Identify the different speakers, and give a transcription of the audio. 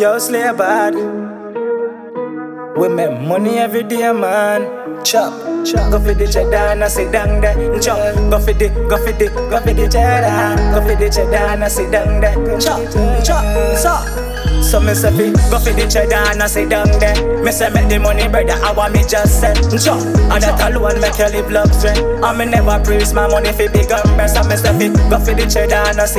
Speaker 1: Yo, slay bad. We make money every day, man. Chop, chop. Go for the cheddar and I sit down there. Chop. Go for the cheddar. Go for the cheddar and I sit down there. Chop, chop, so me say fi go for the cheddar and I sit down there. Me say make the money, brother. I want me just say chop. And that alone make you live luxury. And me never praise my money fi big and best. So me say fi go for the cheddar and I sit